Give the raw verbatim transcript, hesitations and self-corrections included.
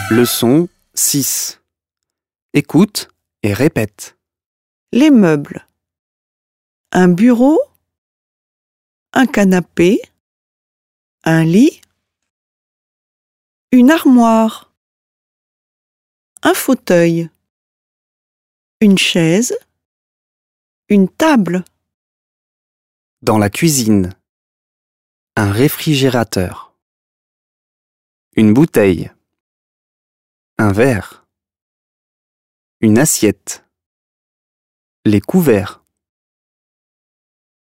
Leçon six. Écoute et répète. Les meubles. Un bureau, un canapé, un lit, une armoire, un fauteuil, une chaise, une table. Dans la cuisine. Un réfrigérateur. Une bouteille. Un verre. Une assiette. Les couverts.